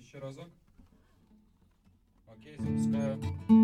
Еще разок. Окей, запускаю.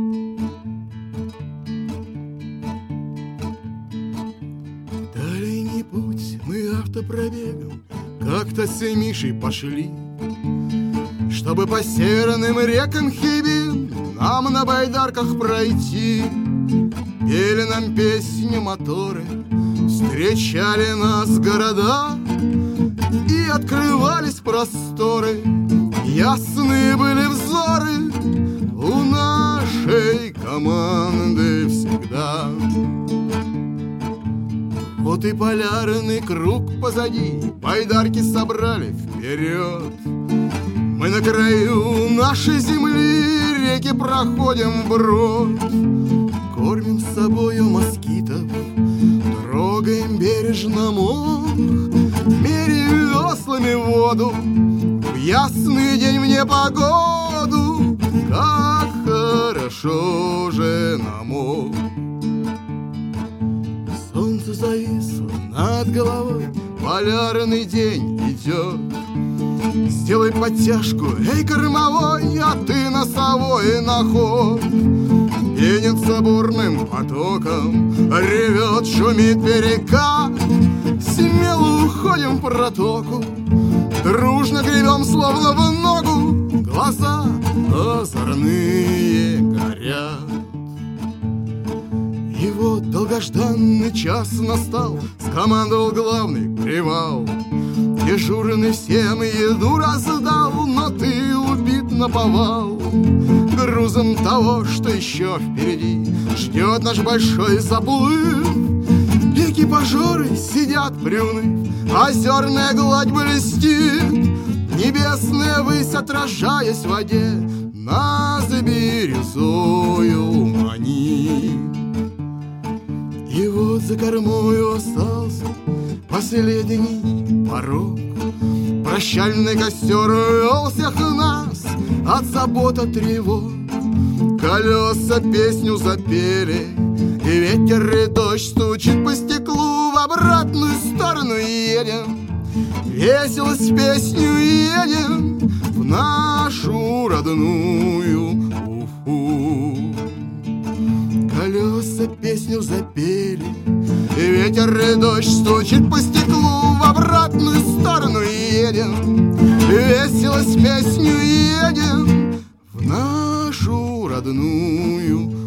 Дальний путь мы автопробегом как-то с Мишей пошли, чтобы по северным рекам Хибин нам на байдарках пройти. Пели нам песни моторы, встречали нас города, и открывались просторы, ясные были взоры у нашей команды всегда. Вот и полярный круг позади, байдарки собрали вперед. Мы на краю нашей земли, реки проходим вброд. Кормим с собою москитов, трогаем бережно мох, меряем веслами воду в ясный день в непогоду. Как хорошо же нам! Солнце зависло над головой, полярный день идет. Сделай подтяжку, эй, кормовой, а ты носовой на ход. Пенится бурным потоком, ревет, шумит берега. Смело уходим в протоку, дружно гребем, словно в ногу. Глаза озорные горят. И вот долгожданный час настал, скомандовал главный привал. Дежурный всем еду раздал, но ты убит наповал. Грузом того, что еще впереди ждет наш большой заплыв. Экипажеры сидят приуныв, озерная гладь блестит, небесная высь, отражаясь в воде, нас бирюзою манит. И вот за кормою остался последний порог. Прощальный костер вел всех нас от забот, от тревог. Колеса песню запели, и ветер и дождь стучит по стеклу. В обратную сторону едем, весело с песню едем в нашу родную Уфу. Колеса песню запели, и ветер и дождь стучит по стеклу. В обратную сторону едем, весело с песню едем в нашу родную